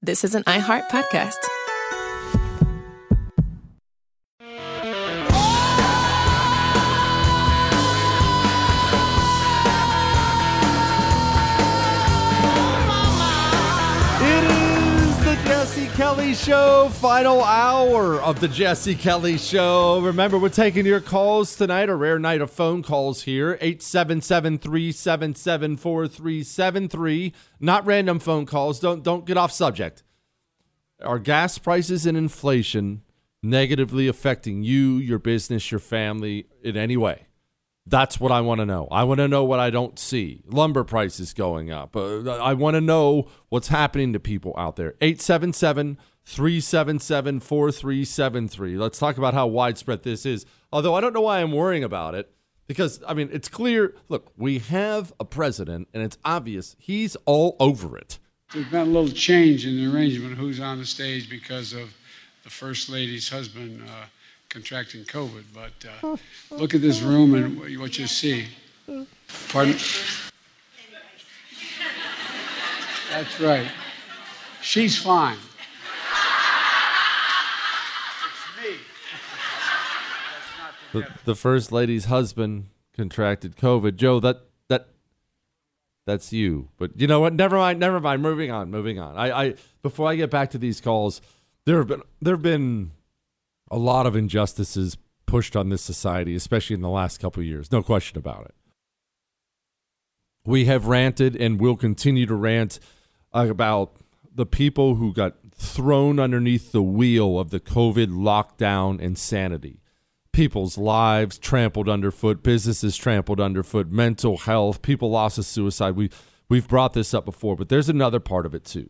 This is an iHeart podcast. It is the Jesse Kelly Show, final hour of the Jesse Kelly Show. Remember, we're taking your calls tonight, a rare night of phone calls here, 877-377-4373. Not random phone calls. Don't get off subject. Are gas prices and inflation negatively affecting you, your business, your family in any way? That's what I want to know. I want to know what I don't see. Lumber prices going up. I want to know what's happening to people out there. 877-377-4373. Let's talk about how widespread this is. Although I don't know why I'm worrying about it. Because, I mean, it's clear. Look, we have a president, and it's obvious he's all over it. There's been a little change in the arrangement of who's on the stage because of the First Lady's husband contracting COVID. But look at this room and what you see. Pardon? That's right. She's fine. It's me. The First Lady's husband contracted COVID. Joe, that's you. But you know what? Never mind. Moving on. I before I get back to these calls, there have been a lot of injustices pushed on this society, especially in the last couple of years. No question about it. We have ranted and will continue to rant about the people who got thrown underneath the wheel of the COVID lockdown insanity. People's lives trampled underfoot, businesses trampled underfoot, mental health, people lost to suicide. We've brought this up before, but there's another part of it too.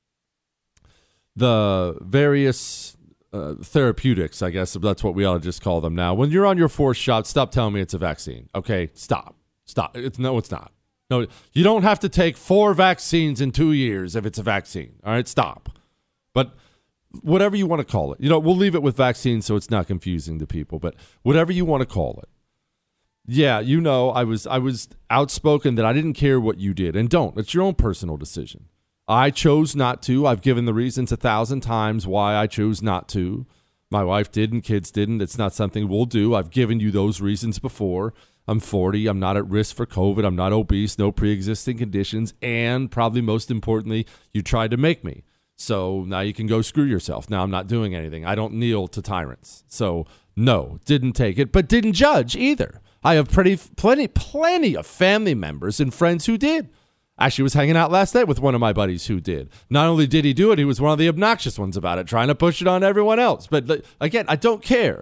The various therapeutics, I guess that's what we ought to just call them now. When you're on your fourth shot, stop telling me it's a vaccine. Okay, stop. It's not. No, you don't have to take 4 vaccines in 2 years if it's a vaccine. All right, stop. But whatever you want to call it, we'll leave it with vaccines so it's not confusing to people. But whatever you want to call it, yeah, I was outspoken that I didn't care what you did, and don't. It's your own personal decision. I chose not to. I've given the reasons 1,000 times why I chose not to. My wife didn't, kids didn't. It's not something we'll do. I've given you those reasons before. I'm 40. I'm not at risk for COVID. I'm not obese, no pre-existing conditions. And probably most importantly, you tried to make me. So now you can go screw yourself. Now I'm not doing anything. I don't kneel to tyrants. So no, didn't take it, but didn't judge either. I have plenty of family members and friends who did. Actually was hanging out last night with one of my buddies who did. Not only did he do it, he was one of the obnoxious ones about it, trying to push it on everyone else. But again, I don't care.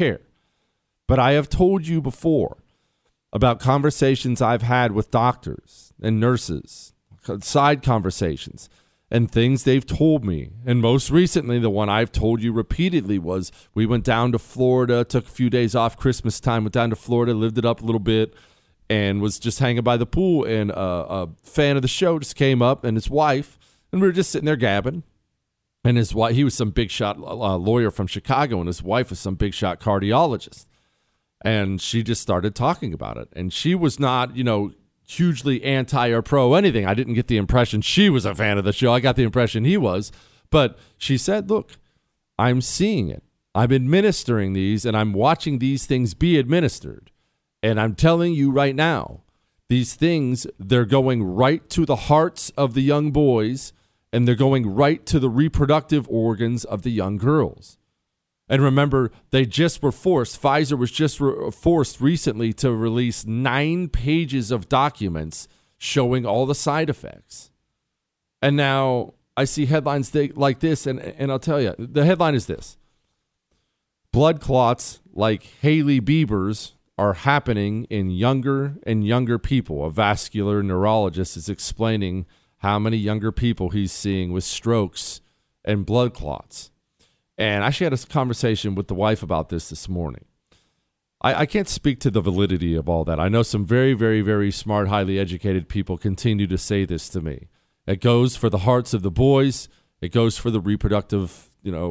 But I have told you before about conversations I've had with doctors and nurses, side conversations, and things they've told me. And most recently, the one I've told you repeatedly was we went down to Florida, took a few days off Christmas time, went down to Florida, lived it up a little bit, and was just hanging by the pool. And a fan of the show just came up, and his wife, and we were just sitting there gabbing. And his wife, he was some big shot lawyer from Chicago, and his wife was some big shot cardiologist. And she just started talking about it. And she was not, hugely anti or pro anything. I didn't get the impression she was a fan of the show. I got the impression he was. But she said, look, I'm seeing it. I'm administering these, and I'm watching these things be administered. And I'm telling you right now, these things, they're going right to the hearts of the young boys, and they're going right to the reproductive organs of the young girls. And remember, they just were forced. Pfizer was just forced recently to release 9 pages of documents showing all the side effects. And now I see headlines like this, and I'll tell you, the headline is this. Blood clots like Hailey Bieber's are happening in younger and younger people. A vascular neurologist is explaining how many younger people he's seeing with strokes and blood clots. And I actually had a conversation with the wife about this morning. I can't speak to the validity of all that. I know some very, very, very smart, highly educated people continue to say this to me. It goes for the hearts of the boys. It goes for the reproductive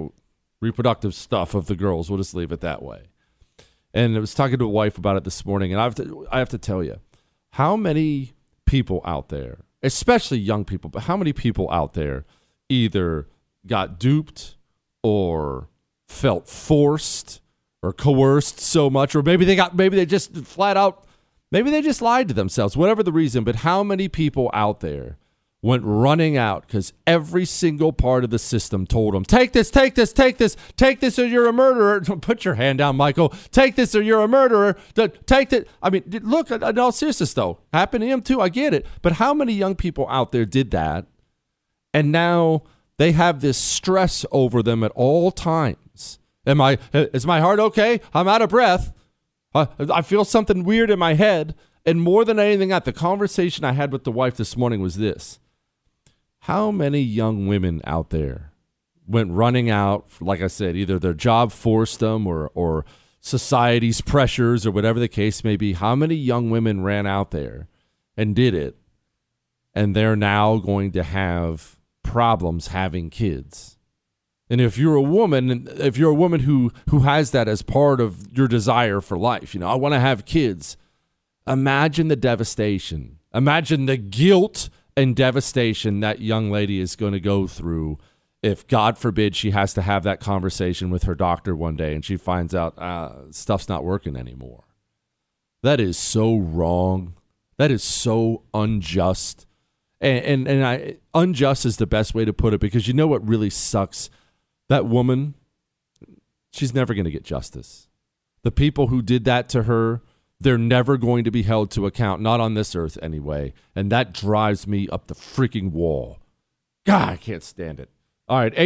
stuff of the girls. We'll just leave it that way. And I was talking to a wife about it this morning, and I have to tell you, how many people out there, especially young people, but how many people out there either got duped or felt forced or coerced so much, or maybe they just flat out, maybe they just lied to themselves, whatever the reason. But how many people out there went running out because every single part of the system told them, take this, take this, take this, take this, or you're a murderer. Put your hand down, Michael. Take this or you're a murderer. Take that. I mean, look, in all seriousness, though, happened to him too. I get it. But how many young people out there did that? And now they have this stress over them at all times. Is my heart okay? I'm out of breath. I feel something weird in my head. And more than anything else, the conversation I had with the wife this morning was this. How many young women out there went running out, like I said, either their job forced them or society's pressures or whatever the case may be? How many young women ran out there and did it, and they're now going to have problems having kids? And if you're a woman who has that as part of your desire for life, I want to have kids, imagine the devastation. Imagine the guilt and devastation that young lady is going to go through if, God forbid, she has to have that conversation with her doctor one day and she finds out stuff's not working anymore. That is so wrong. That is so unjust. And unjust is the best way to put it, because you know what really sucks? That woman, she's never going to get justice. The people who did that to her, they're never going to be held to account, not on this earth anyway. And that drives me up the freaking wall. God, I can't stand it. All right,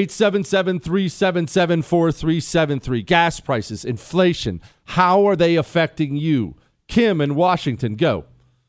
877-377-4373. Gas prices, inflation, how are they affecting you? Kim in Washington, go.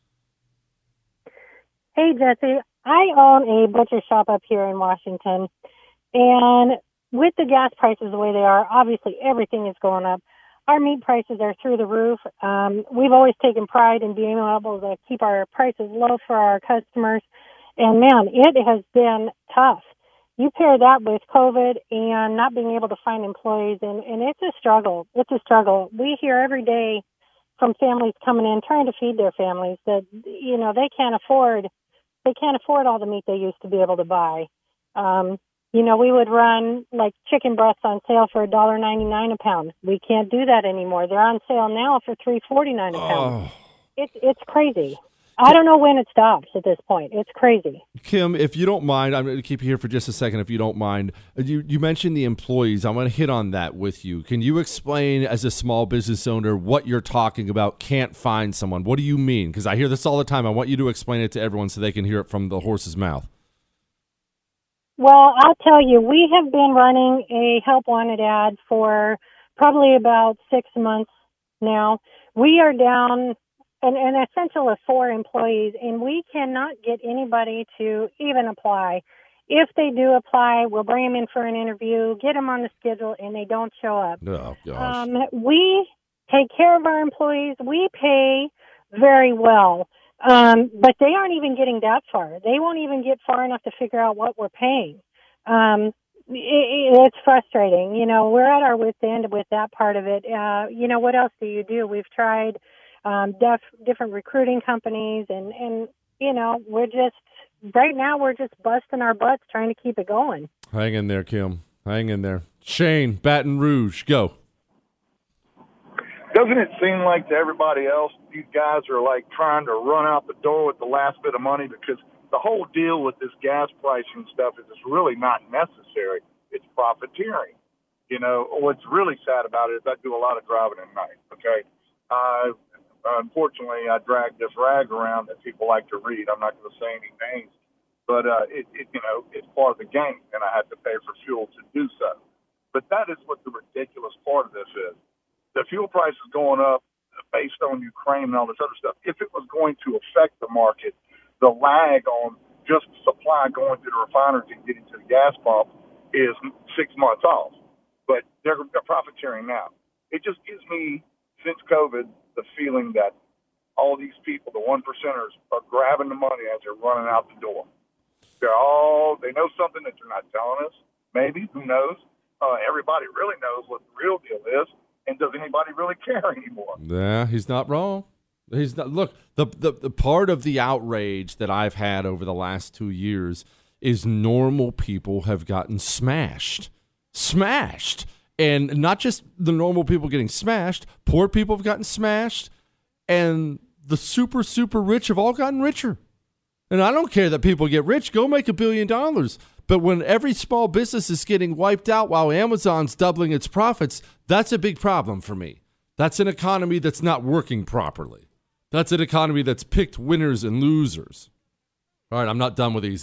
Hey, Jesse. I own a butcher shop up here in Washington, and with the gas prices the way they are, obviously everything is going up. Our meat prices are through the roof. We've always taken pride in being able to keep our prices low for our customers. And, man, it has been tough. You pair that with COVID and not being able to find employees, and it's a struggle. It's a struggle. We hear every day from families coming in trying to feed their families that, they can't afford all the meat they used to be able to buy. We would run like chicken breasts on sale for $1.99 a pound. We can't do that anymore. They're on sale now for $3.49 a pound. It's crazy. I don't know when it stops at this point. It's crazy. Kim, if you don't mind, I'm going to keep you here for just a second, if you don't mind. You mentioned the employees. I'm going to hit on that with you. Can you explain, as a small business owner, what you're talking about, can't find someone? What do you mean? Because I hear this all the time. I want you to explain it to everyone so they can hear it from the horse's mouth. Well, I'll tell you, we have been running a help wanted ad for probably about 6 months now. We are down an essential of 4 employees, and we cannot get anybody to even apply. If they do apply, we'll bring them in for an interview, get them on the schedule, and they don't show up. Oh, gosh. We take care of our employees. We pay very well. But they aren't even getting that far. They won't even get far enough to figure out what we're paying. It's frustrating. We're at our wit's end with that part of it. What else do you do? We've tried different recruiting companies, and right now we're just busting our butts trying to keep it going. Hang in there, Kim. Hang in there. Shane, Baton Rouge, go. Doesn't it seem like to everybody else, these guys are like trying to run out the door with the last bit of money? Because the whole deal with this gas pricing stuff is it's really not necessary. It's profiteering. What's really sad about it is I do a lot of driving at night, okay? Unfortunately, I drag this rag around that people like to read. I'm not going to say any names, but it's part of the game, and I have to pay for fuel to do so. But that is what the ridiculous part of this is. The fuel price is going up based on Ukraine and all this other stuff. If it was going to affect the market, the lag on just supply going to the refineries and getting to the gas pump is 6 months off. But they're profiteering now. It just gives me, since COVID, the feeling that all these people, the 1%ers, are grabbing the money as they're running out the door. They know something that they're not telling us. Maybe, who knows? Everybody really knows what the real deal is. And does anybody really care anymore? Yeah, he's not wrong. He's not. Look, the part of the outrage that I've had over the last 2 years is normal people have gotten smashed. Smashed. And not just the normal people getting smashed, poor people have gotten smashed, and the super, super rich have all gotten richer. And I don't care that people get rich. Go make $1 billion. But when every small business is getting wiped out while Amazon's doubling its profits, that's a big problem for me. That's an economy that's not working properly. That's an economy that's picked winners and losers. All right, I'm not done with these.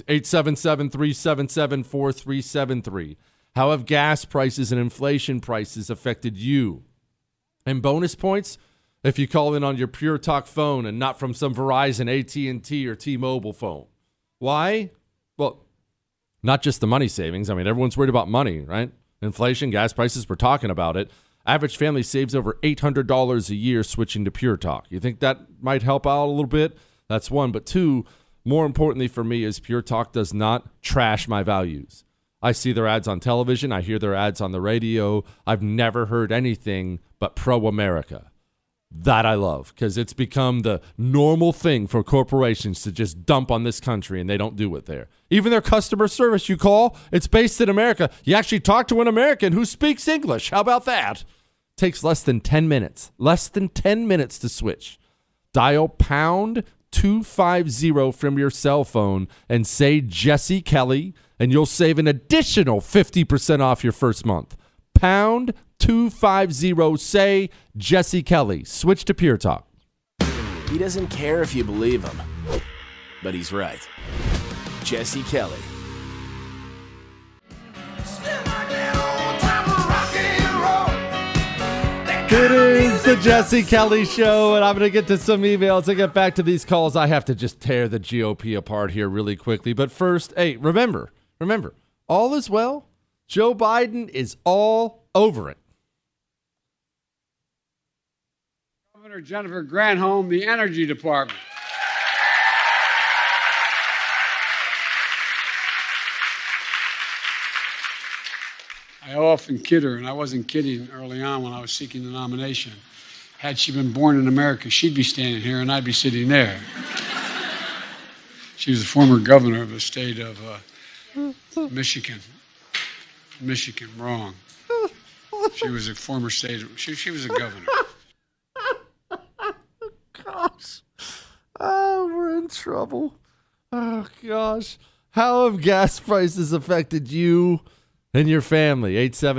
877-377-4373. How have gas prices and inflation prices affected you? And bonus points if you call in on your Pure Talk phone and not from some Verizon, AT&T, or T-Mobile phone. Why? Well, not just the money savings. I mean, everyone's worried about money, right? Inflation, gas prices, we're talking about it. Average family saves over $800 a year switching to Pure Talk. You think that might help out a little bit? That's one. But two, more importantly for me is Pure Talk does not trash my values. I see their ads on television. I hear their ads on the radio. I've never heard anything but pro-America. That I love, because it's become the normal thing for corporations to just dump on this country, and they don't do it there. Even their customer service you call, it's based in America. You actually talk to an American who speaks English. How about that? Takes less than 10 minutes. Less than 10 minutes to switch. Dial pound 250 from your cell phone and say Jesse Kelly, and you'll save an additional 50% off your first month. Pound 250, say Jesse Kelly. Switch to Pure Talk. He doesn't care if you believe him, but he's right. Jesse Kelly. It is the Jesse Kelly Show, and I'm going to get to some emails and get back to these calls. I have to just tear the GOP apart here really quickly. But first, hey, remember, all is well. Joe Biden is all over it. Governor Jennifer Granholm, the Energy Department. I often kid her, and I wasn't kidding early on when I was seeking the nomination. Had she been born in America, she'd be standing here and I'd be sitting there. She was the former governor of the state of Michigan. Michigan, wrong. She was a former state. She was a governor. Gosh. Oh, we're in trouble. Oh, gosh. How have gas prices affected you and your family?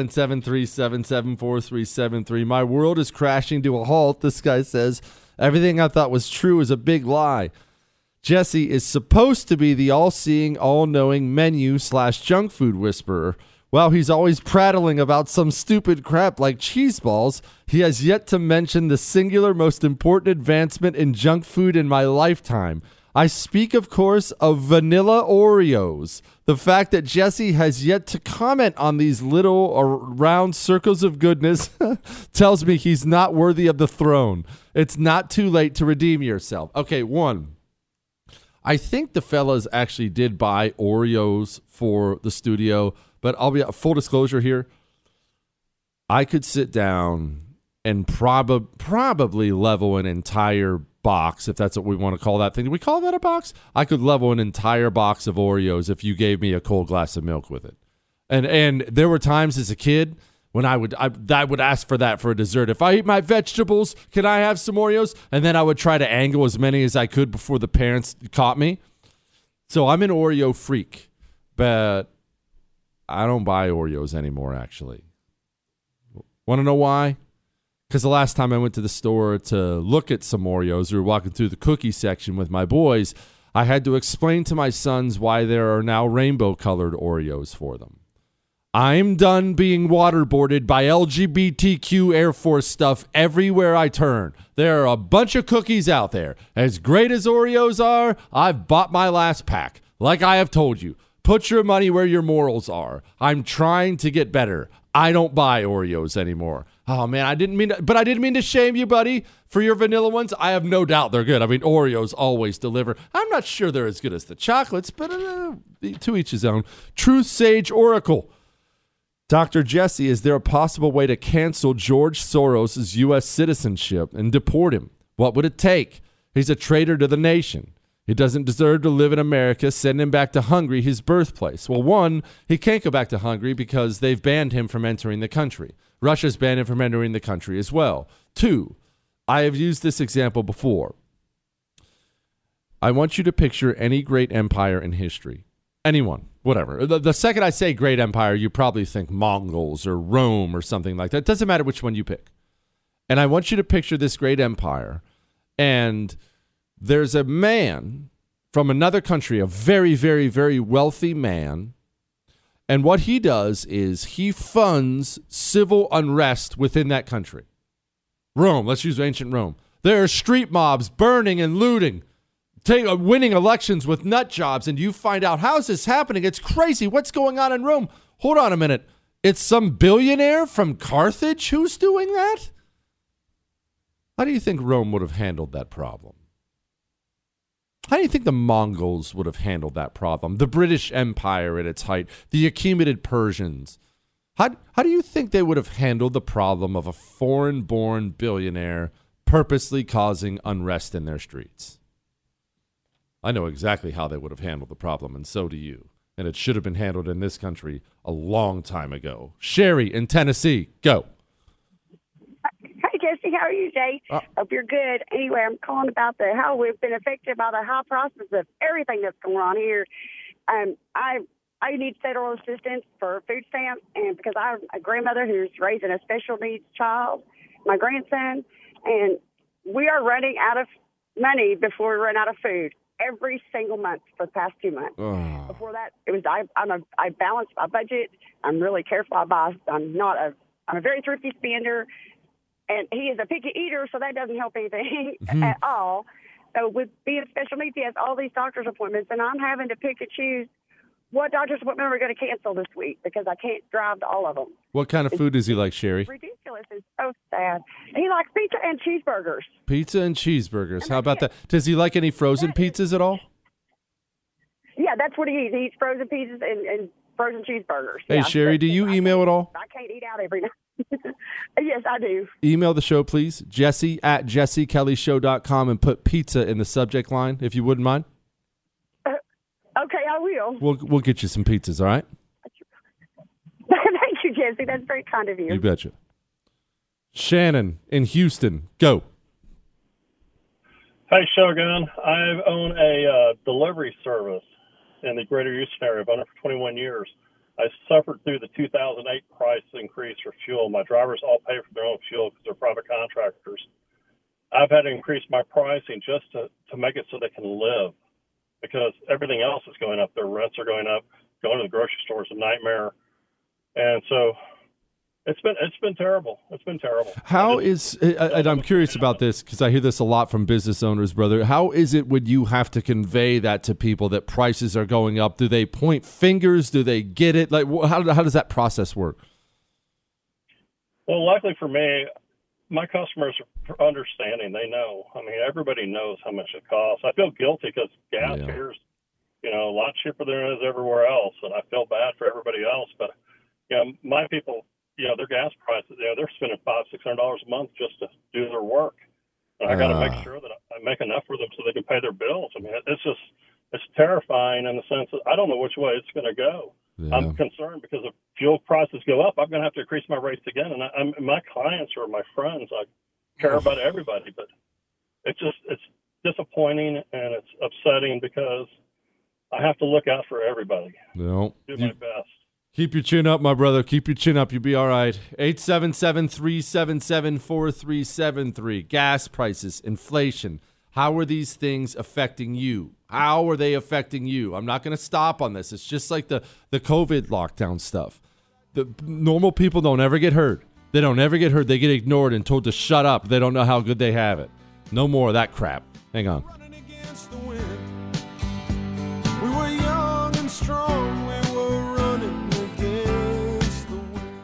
877-377-4373. My world is crashing to a halt. This guy says, everything I thought was true is a big lie. Jesse is supposed to be the all-seeing, all-knowing menu/junk food whisperer. While he's always prattling about some stupid crap like cheese balls, he has yet to mention the singular most important advancement in junk food in my lifetime. I speak, of course, of vanilla Oreos. The fact that Jesse has yet to comment on these little or round circles of goodness tells me he's not worthy of the throne. It's not too late to redeem yourself. Okay, one. I think the fellas actually did buy Oreos for the studio, but I'll be full disclosure here. I could sit down and probably level an entire box, if that's what we want to call that thing. Do we call that a box? I could level an entire box of Oreos if you gave me a cold glass of milk with it. And there were times as a kid when I would ask for that for a dessert. If I eat my vegetables, can I have some Oreos? And then I would try to angle as many as I could before the parents caught me. So I'm an Oreo freak, but I don't buy Oreos anymore, actually. Want to know why? Because the last time I went to the store to look at some Oreos, we were walking through the cookie section with my boys, I had to explain to my sons why there are now rainbow-colored Oreos for them. I'm done being waterboarded by LGBTQ Air Force stuff everywhere I turn. There are a bunch of cookies out there. As great as Oreos are, I've bought my last pack. Like I have told you, put your money where your morals are. I'm trying to get better. I don't buy Oreos anymore. Oh, man, I didn't mean to shame you, buddy, for your vanilla ones. I have no doubt they're good. I mean, Oreos always deliver. I'm not sure they're as good as the chocolates, but to each his own. Truth Sage Oracle. Dr. Jesse, is there a possible way to cancel George Soros' U.S. citizenship and deport him? What would it take? He's a traitor to the nation. He doesn't deserve to live in America. Send him back to Hungary, his birthplace. Well, one, he can't go back to Hungary because they've banned him from entering the country. Russia's banned him from entering the country as well. Two, I have used this example before. I want you to picture any great empire in history. Anyone, whatever. The second I say great empire, you probably think Mongols or Rome or something like that. It doesn't matter which one you pick. And I want you to picture this great empire, and there's a man from another country, a very, very, very wealthy man, and what he does is he funds civil unrest within that country. Rome, let's use ancient Rome. There are street mobs burning and looting, winning elections with nut jobs, and you find out, how's this happening? It's crazy. What's going on in Rome? Hold on a minute. It's some billionaire from Carthage who's doing that? How do you think Rome would have handled that problem? How do you think the Mongols would have handled that problem? The British Empire at its height, the Achaemenid Persians. How do you think they would have handled the problem of a foreign-born billionaire purposely causing unrest in their streets? I know exactly how they would have handled the problem, and so do you. And it should have been handled in this country a long time ago. Sherry in Tennessee, go. Hey, Jesse, how are you, Jay? Hope you're good. Anyway, I'm calling about how we've been affected by the high prices of everything that's going on here. I need federal assistance for food stamps, and because I'm a grandmother who's raising a special needs child, my grandson, and we are running out of money before we run out of food every single month for the past 2 months. Oh. Before that, it was I balance my budget. I'm really careful. I'm a very thrifty spender. And he is a picky eater, so that doesn't help anything at all. So with being special needs, he has all these doctor's appointments, and I'm having to pick and choose what doctor's appointment we're going to cancel this week because I can't drive to all of them. What kind of food does he like, Sherry? It's ridiculous. It's so sad. He likes pizza and cheeseburgers. Pizza and cheeseburgers. How about that? Does he like any frozen pizzas at all? Yeah, that's what he eats. He eats frozen pizzas and frozen cheeseburgers. Hey, yeah, Sherry, do you email at all? I can't eat out every night. Yes, I do. Email the show, please. Jesse at jessekellyshow.com and put pizza in the subject line, if you wouldn't mind. Okay, I will. We'll get you some pizzas, all right? Thank you, Jesse. That's very kind of you. You betcha. Shannon in Houston, go. Hey, Shogun. I own a delivery service in the greater Houston area. I've owned it for 21 years. I suffered through the 2008 price increase for fuel. My drivers all pay for their own fuel because they're private contractors. I've had to increase my pricing just to make it so they can live because everything else is going up. Their rents are going up. Going to the grocery store is a nightmare. And so it's been terrible. It's been terrible. How is, and I'm curious about this because I hear this a lot from business owners, brother. How is it when you have to convey that to people that prices are going up? Do they point fingers? Do they get it? Like, how does that process work? Well, luckily for me, my customers are understanding. They know. I mean, everybody knows how much it costs. I feel guilty because gas here is, a lot cheaper than it is everywhere else, and I feel bad for everybody else. But, my people, their gas prices, they're spending $500-600 a month just to do their work. And I got to make sure that I make enough for them so they can pay their bills. I mean, it's terrifying in the sense that I don't know which way it's going to go. Yeah. I'm concerned because if fuel prices go up, I'm going to have to increase my rates again. And my clients are my friends. I care about everybody, but it's disappointing and it's upsetting because I have to look out for everybody. No, do my best. Keep your chin up, my brother. Keep your chin up. You'll be all right. 877-377-4373. Gas prices, inflation. How are these things affecting you? How are they affecting you? I'm not going to stop on this. It's just like the COVID lockdown stuff. The normal people don't ever get hurt. They don't ever get hurt. They get ignored and told to shut up. They don't know how good they have it. No more of that crap. Hang on. We were young and strong. We were running against the wind.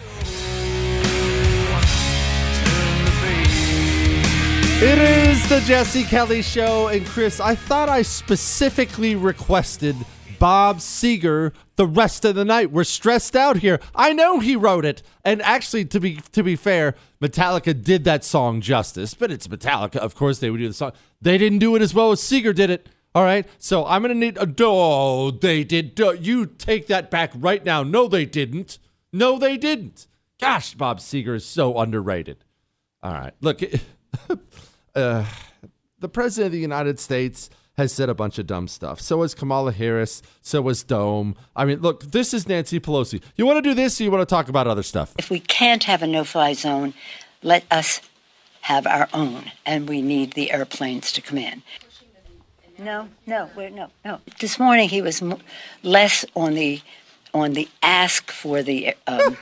It is the Jesse Kelly Show. And Chris, I thought I specifically requested Bob Seger the rest of the night. We're stressed out here. I know he wrote it. And actually, to be fair, Metallica did that song justice. But it's Metallica. Of course they would do the song. They didn't do it as well as Seger did it. All right, so I'm going to need they did. You take that back right now. No, they didn't. No, they didn't. Gosh, Bob Seger is so underrated. All right, look, the president of the United States has said a bunch of dumb stuff. So has Kamala Harris. So has Dome. I mean, look, this is Nancy Pelosi. You want to do this or you want to talk about other stuff? If we can't have a no-fly zone, let us have our own, and we need the airplanes to come in. No. This morning he was less on the ask for the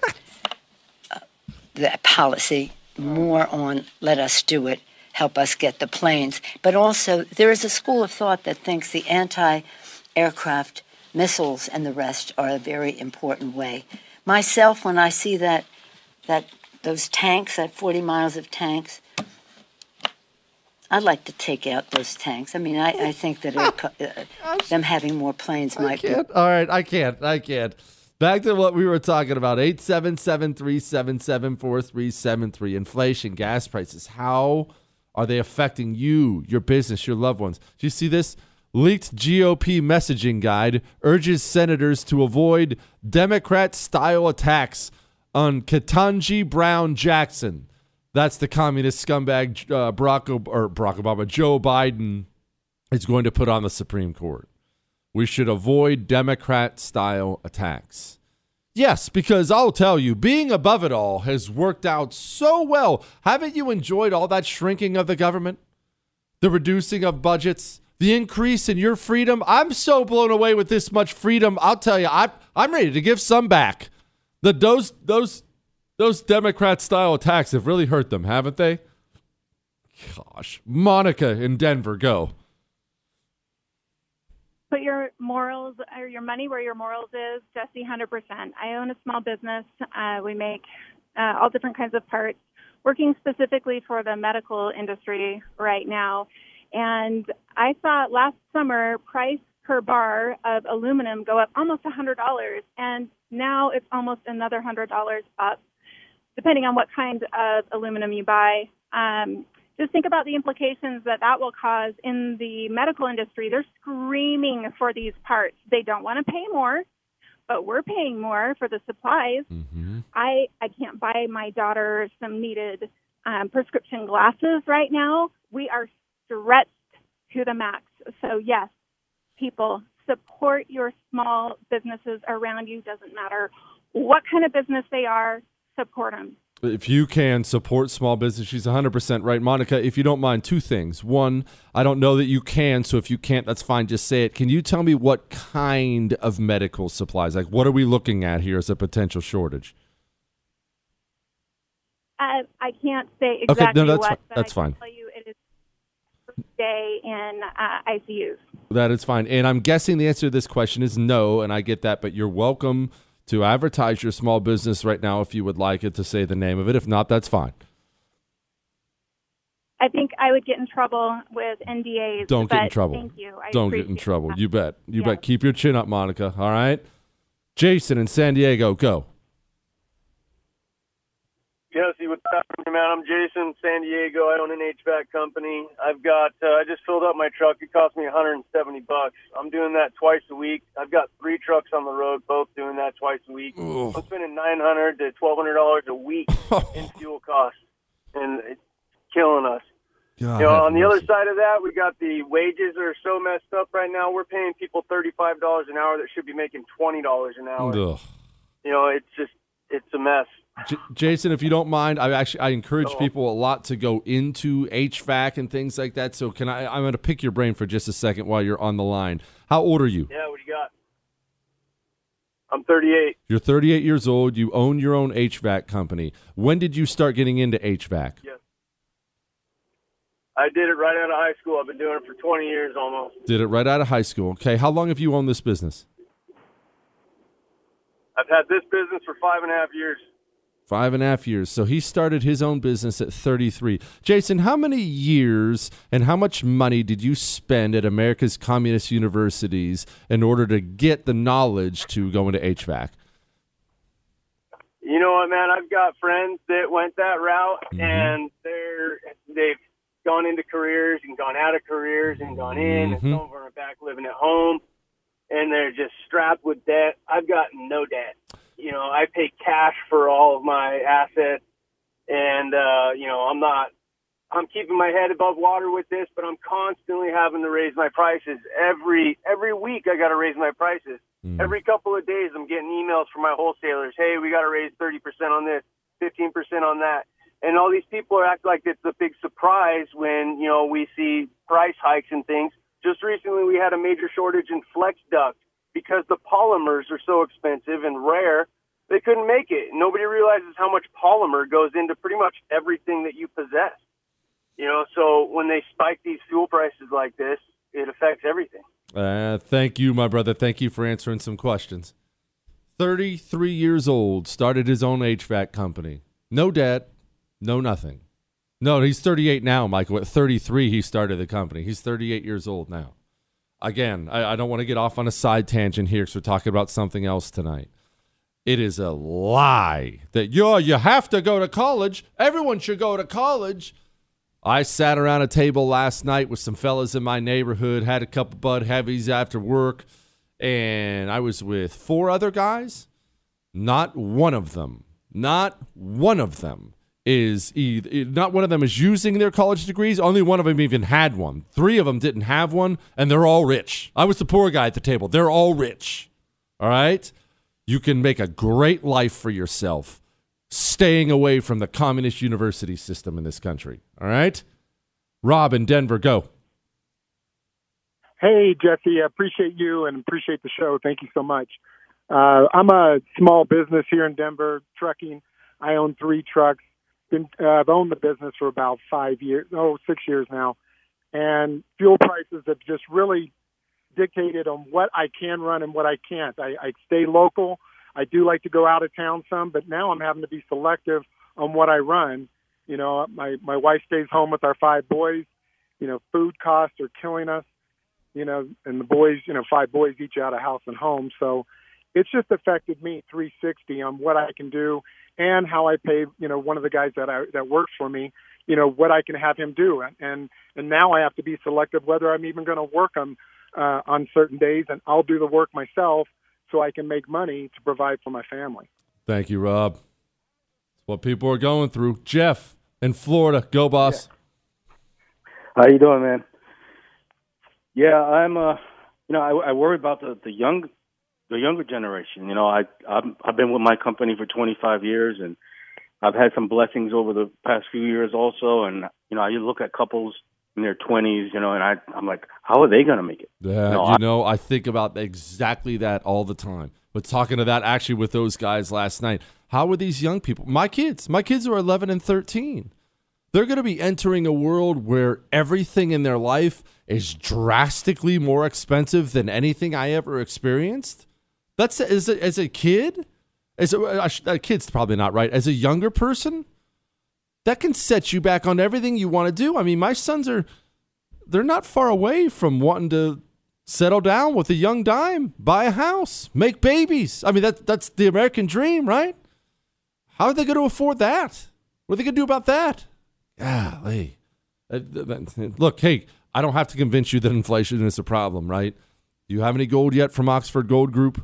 policy, more on let us do it, help us get the planes. But also there is a school of thought that thinks the anti-aircraft missiles and the rest are a very important way. Myself, when I see those tanks, that 40 miles of tanks, I'd like to take out those tanks. I mean, I think that them having more planes might be. All right, I can't. Back to what we were talking about, 877-377-4373. Inflation, gas prices. How are they affecting you, your business, your loved ones? Do you see this? Leaked GOP messaging guide urges senators to avoid Democrat-style attacks on Ketanji Brown Jackson. That's the communist scumbag Barack Obama. Joe Biden is going to put on the Supreme Court. We should avoid Democrat-style attacks. Yes, because I'll tell you, being above it all has worked out so well. Haven't you enjoyed all that shrinking of the government? The reducing of budgets? The increase in your freedom? I'm so blown away with this much freedom. I'll tell you, I'm ready to give some back. Those Democrat-style attacks have really hurt them, haven't they? Gosh. Monica in Denver, go. Put your morals or your money where your morals is, Jesse, 100%. I own a small business. We make all different kinds of parts, working specifically for the medical industry right now. And I saw last summer price per bar of aluminum go up almost $100, and now it's almost another $100 up, depending on what kind of aluminum you buy. Just think about the implications that will cause in the medical industry. They're screaming for these parts. They don't want to pay more, but we're paying more for the supplies. Mm-hmm. I can't buy my daughter some needed prescription glasses right now. We are stretched to the max. So, yes, people, support your small businesses around you. Doesn't matter what kind of business they are, support them. If you can support small business, she's 100% right. Monica, if you don't mind, two things. One, I don't know that you can, so if you can't, that's fine. Just say it. Can you tell me what kind of medical supplies? Like, what are we looking at here as a potential shortage? I can't say exactly what, but that's fine. I can tell you it is day in ICUs. That is fine. And I'm guessing the answer to this question is no, and I get that, but you're welcome to advertise your small business right now if you would like it to say the name of it. If not, that's fine. I think I would get in trouble with NDAs. Don't get in trouble. Thank you. Don't get in trouble. You bet. You bet. Keep your chin up, Monica. All right? Jason in San Diego, go. Jesse, what's happening, man? I'm Jason, San Diego. I own an HVAC company. I've got, I just filled up my truck. It cost me $170. I'm doing that twice a week. I've got 3 trucks on the road, both doing that twice a week. Ugh. I'm spending $900 to $1,200 a week in fuel costs, and it's killing us. God, on the other side of that, we got the wages that are so messed up right now. We're paying people $35 an hour that should be making $20 an hour. Ugh. It's a mess. Jason, if you don't mind, I encourage people a lot to go into HVAC and things like that. So I'm going to pick your brain for just a second while you're on the line. How old are you? Yeah, what do you got? I'm 38. You're 38 years old. You own your own HVAC company. When did you start getting into HVAC? Yes. I did it right out of high school. I've been doing it for 20 years almost. Did it right out of high school. Okay. How long have you owned this business? I've had this business for 5.5 years. 5.5 years. So he started his own business at 33. Jason, how many years and how much money did you spend at America's communist universities in order to get the knowledge to go into HVAC? You know what, man? I've got friends that went that route, and they've gone into careers and gone out of careers and gone in, and some of them are back living at home, and they're just strapped with debt. I've got no debt. You know, I pay cash for all of my assets, and, you know, I'm keeping my head above water with this, but I'm constantly having to raise my prices. Every week I got to raise my prices. Every couple of days I'm getting emails from my wholesalers. Hey, we got to raise 30% on this, 15% on that. And all these people are acting like it's a big surprise when, you know, we see price hikes and things. Just recently we had a major shortage in flex duct because the polymers are so expensive and rare. They couldn't make it. Nobody realizes how much polymer goes into pretty much everything that you possess. You know, so when they spike these fuel prices like this, it affects everything. Thank you, my brother. Thank you for answering some questions. 33 years old, started his own HVAC company. No debt, no nothing. No, he's 38 now, Michael. At 33, he started the company. He's 38 years old now. Again, I don't want to get off on a side tangent here because we're talking about something else tonight. It is a lie that you have to go to college. Everyone should go to college. I sat around a table last night with some fellas in my neighborhood, had a couple Bud Heavies after work, and I was with 4 other guys. Not one of them is using their college degrees. Only one of them even had one. 3 of them didn't have one, and they're all rich. I was the poor guy at the table. They're all rich. All right? You can make a great life for yourself staying away from the communist university system in this country. All right? Rob in Denver, go. Hey, Jesse, I appreciate you and appreciate the show. Thank you so much. I'm a small business here in Denver, trucking. I own 3 trucks. I've owned the business for about 6 years now. And fuel prices have just really dictated on what I can run and what I can't. I stay local. I do like to go out of town some, but now I'm having to be selective on what I run. You know, my wife stays home with our 5 boys. You know, food costs are killing us, you know, and the boys, 5 boys each out of house and home. So it's just affected me 360 on what I can do and how I pay, one of the guys that works for me, what I can have him do. And now I have to be selective whether I'm even going to work on certain days, and I'll do the work myself so I can make money to provide for my family. Thank you, Rob. It's what people are going through. Jeff in Florida, go boss. Yeah. How you doing, man? Yeah, I'm. I worry about the younger generation. I've been with my company for 25 years, and I've had some blessings over the past few years also. And you look at couples in their 20s, and I'm like, how are they going to make it? Yeah, I think about exactly that all the time. But talking to that actually with those guys last night, how are these young people? My kids are 11 and 13. They're going to be entering a world where everything in their life is drastically more expensive than anything I ever experienced. That's as a kid, a kid's probably not right. As a younger person, that can set you back on everything you want to do. I mean, my sons they're not far away from wanting to settle down with a young dime, buy a house, make babies. I mean, that's the American dream, right? How are they going to afford that? What are they going to do about that? Golly. Look, hey, I don't have to convince you that inflation is a problem, right? Do you have any gold yet from Oxford Gold Group?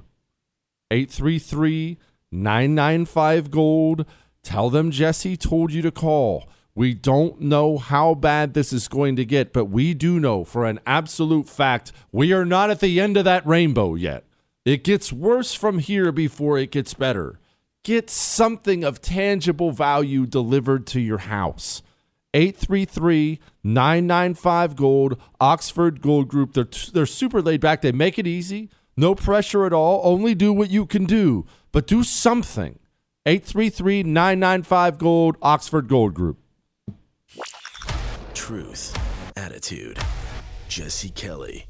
833-995-GOLD. Tell them Jesse told you to call. We don't know how bad this is going to get, but we do know for an absolute fact we are not at the end of that rainbow yet. It gets worse from here before it gets better. Get something of tangible value delivered to your house. 833-995-GOLD, Oxford Gold Group. They're super laid back. They make it easy. No pressure at all. Only do what you can do, but do something. 833-995-GOLD, Oxford Gold Group. Truth, attitude, Jesse Kelly.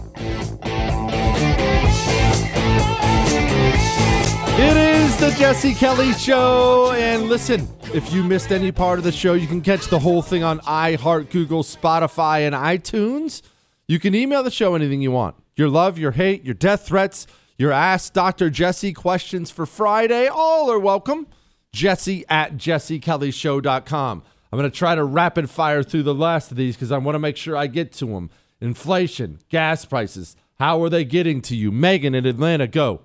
It is the Jesse Kelly Show. And listen, if you missed any part of the show, you can catch the whole thing on iHeart, Google, Spotify, and iTunes. You can email the show anything you want. Your love, your hate, your death threats, your Ask Dr. Jesse questions for Friday, all are welcome. Jesse@jessekellyshow.com. I'm going to try to rapid fire through the last of these because I want to make sure I get to them. Inflation, gas prices, how are they getting to you? Megan in Atlanta, go.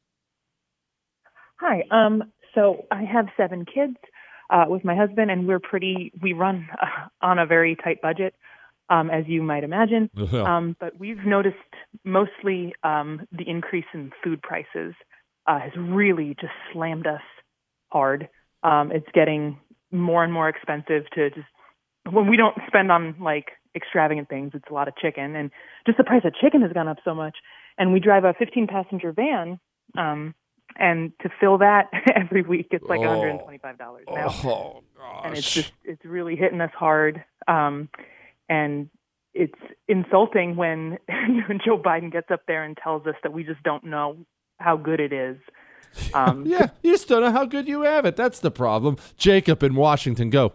Hi. So I have 7 kids with my husband, and we run on a very tight budget, as you might imagine. But we've noticed mostly the increase in food prices has really just slammed us hard. It's getting more and more expensive to just, when we don't spend on like extravagant things, it's a lot of chicken, and just the price of chicken has gone up so much. And we drive a 15-passenger van, and to fill that every week, it's like $125 now. Oh, gosh. And it's really hitting us hard. And it's insulting when Joe Biden gets up there and tells us that we just don't know how good it is. Yeah, you just don't know how good you have it. That's the problem. Jacob in Washington, go.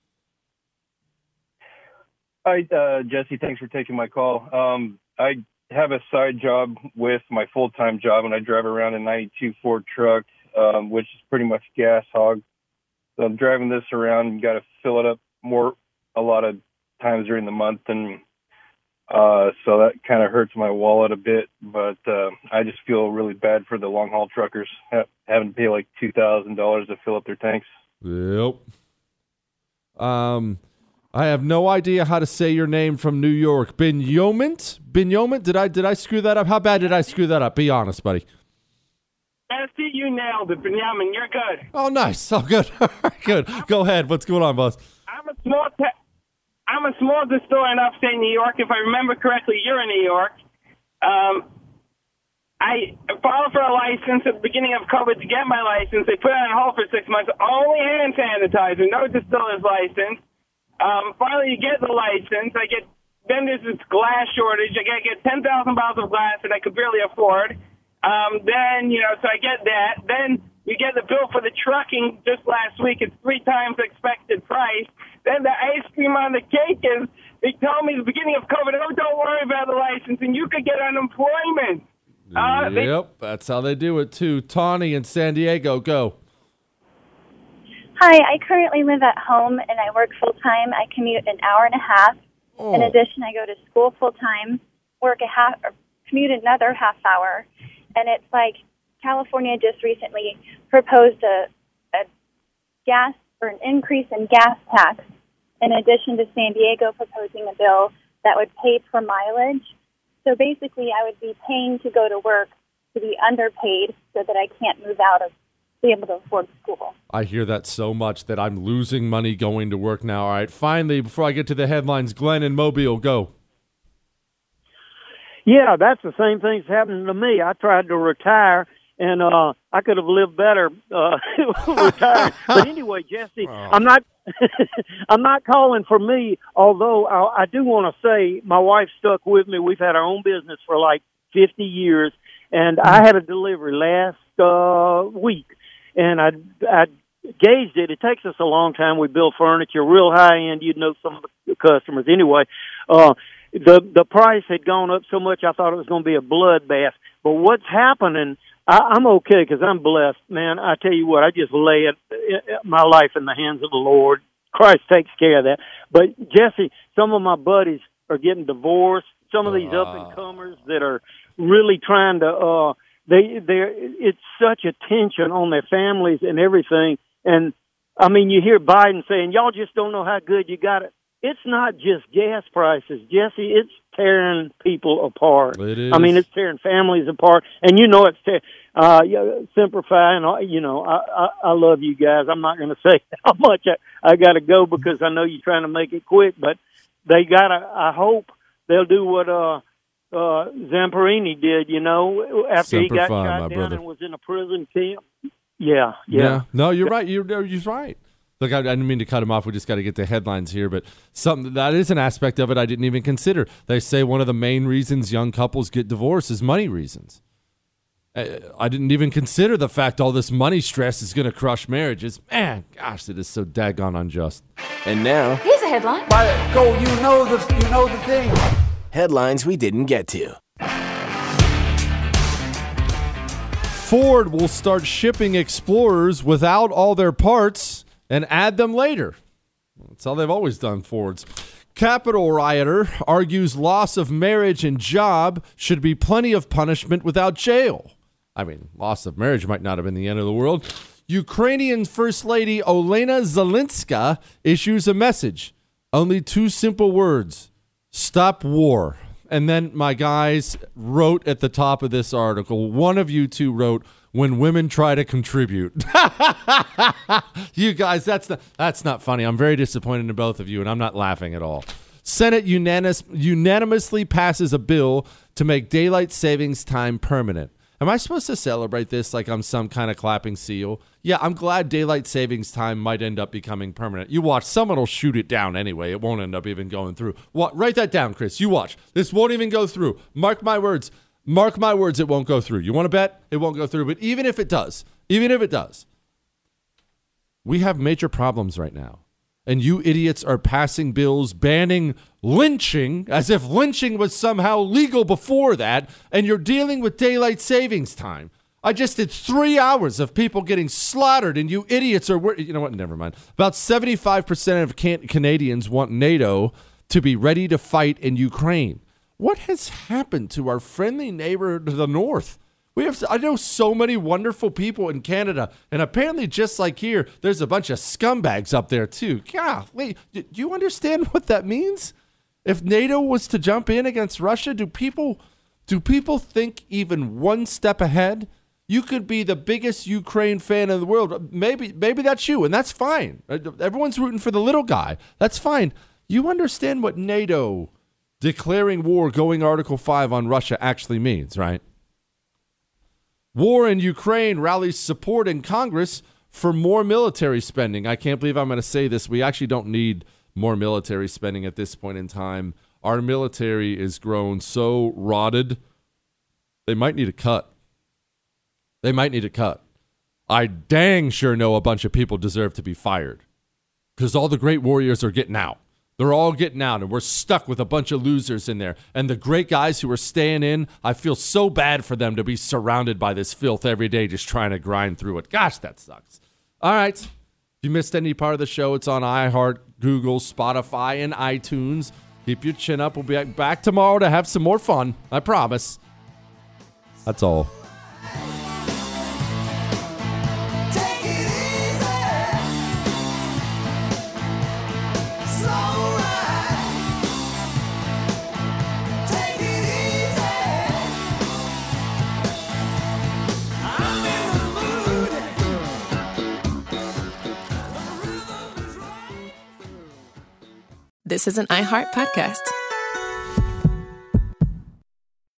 Hi, Jesse. Thanks for taking my call. I have a side job with my full-time job, and I drive around a 92 Ford truck, which is pretty much gas hog. So I'm driving this around and got to fill it up a lot of times during the month, and so that kind of hurts my wallet a bit. But I just feel really bad for the long-haul truckers having to pay like $2,000 to fill up their tanks. Yep. I have no idea how to say your name from New York. Binyomant? Did I screw that up? How bad did I screw that up? Be honest, buddy. Jesse, you nailed it, Binyamin. You're good. Oh, nice. Oh, good. Good. Go ahead. What's going on, boss? I'm a small distiller in upstate New York. If I remember correctly, you're in New York. I filed for a license at the beginning of COVID to get my license. They put it on hold for 6 months. Only hand sanitizer, no distiller's license. Finally, you get the license. Then there's this glass shortage. I got to get 10,000 bottles of glass that I could barely afford. So I get that. Then we get the bill for the trucking just last week. It's 3 times the expected price. Then the ice cream on the cake is, they told me at the beginning of COVID, oh, don't worry about the license, and you could get unemployment. Yep, that's how they do it, too. Tawny in San Diego, go. Hi, I currently live at home and I work full-time. I commute an hour and a half. Oh. In addition, I go to school full-time, commute another half hour. And it's like California just recently proposed a gas or an increase in gas tax, in addition to San Diego proposing a bill that would pay per mileage. So basically, I would be paying to go to work to be underpaid so that I can't move out of be able to afford school. I hear that so much that I'm losing money going to work now. All right, finally, before I get to the headlines, Glenn in Mobile, go. Yeah, that's the same thing's happening to me. I tried to retire, and I could have lived better retired. But anyway, Jesse, I'm not I'm not calling for me, although I do want to say my wife stuck with me. We've had our own business for like 50 years, and I had a delivery last week. And I gauged it. It takes us a long time. We build furniture, real high end. You'd know some of the customers. Anyway, the price had gone up so much I thought it was going to be a bloodbath. But what's happening, I'm okay because I'm blessed, man. I tell you what, I just lay my life in the hands of the Lord. Christ takes care of that. But, Jesse, some of my buddies are getting divorced. Some of these up-and-comers that are really trying to it's such a tension on their families and everything. And, I mean, you hear Biden saying, y'all just don't know how good you got it. It's not just gas prices, Jesse. It's tearing people apart. It is. I mean, it's tearing families apart. And you know it's Simplify, and, I love you guys. I'm not going to say how much I got to go because I know you're trying to make it quick. But they got to, I hope they'll do what Zamperini did, after he got shot down and was in a prison camp. Yeah. No, you're right. You're right. Look, I didn't mean to cut him off. We just got to get the headlines here, but something that is an aspect of it I didn't even consider. They say one of the main reasons young couples get divorced is money reasons. I didn't even consider the fact all this money stress is going to crush marriages. Man, gosh, it is so daggone unjust. And now, here's a headline. You know the thing. Headlines we didn't get to. Ford will start shipping Explorers without all their parts and add them later. That's how they've always done Fords. Capitol rioter argues loss of marriage and job should be plenty of punishment without jail. I mean, loss of marriage might not have been the end of the world. Ukrainian First Lady Olena Zelenska issues a message. Only 2 simple words. Stop war. And then my guys wrote at the top of this article, one of you two wrote, when women try to contribute. You guys, that's not funny. I'm very disappointed in both of you, and I'm not laughing at all. Senate unanimously passes a bill to make daylight savings time permanent. Am I supposed to celebrate this like I'm some kind of clapping seal? Yeah, I'm glad daylight savings time might end up becoming permanent. You watch, someone will shoot it down anyway. It won't end up even going through. Write that down, Chris. You watch. This won't even go through. Mark my words. Mark my words, it won't go through. You want to bet? It won't go through. But even if it does, we have major problems right now. And you idiots are passing bills banning lynching as if lynching was somehow legal before that. And you're dealing with daylight savings time. I just did 3 hours of people getting slaughtered, and you idiots are, you know what? Never mind. About 75% of Canadians want NATO to be ready to fight in Ukraine. What has happened to our friendly neighbor to the north? I know so many wonderful people in Canada, and apparently just like here, there's a bunch of scumbags up there too. Golly, do you understand what that means? If NATO was to jump in against Russia, do people think even one step ahead? You could be the biggest Ukraine fan in the world. Maybe that's you, and that's fine. Everyone's rooting for the little guy. That's fine. You understand what NATO declaring war, going Article 5 on Russia actually means, right? War in Ukraine rallies support in Congress for more military spending. I can't believe I'm going to say this. We actually don't need more military spending at this point in time. Our military is grown so rotted, they might need a cut. I dang sure know a bunch of people deserve to be fired because all the great warriors are getting out. They're all getting out, and we're stuck with a bunch of losers in there. And the great guys who are staying in, I feel so bad for them to be surrounded by this filth every day just trying to grind through it. Gosh, that sucks. All right. If you missed any part of the show, it's on iHeart, Google, Spotify, and iTunes. Keep your chin up. We'll be back tomorrow to have some more fun. I promise. That's all. This is an iHeart podcast.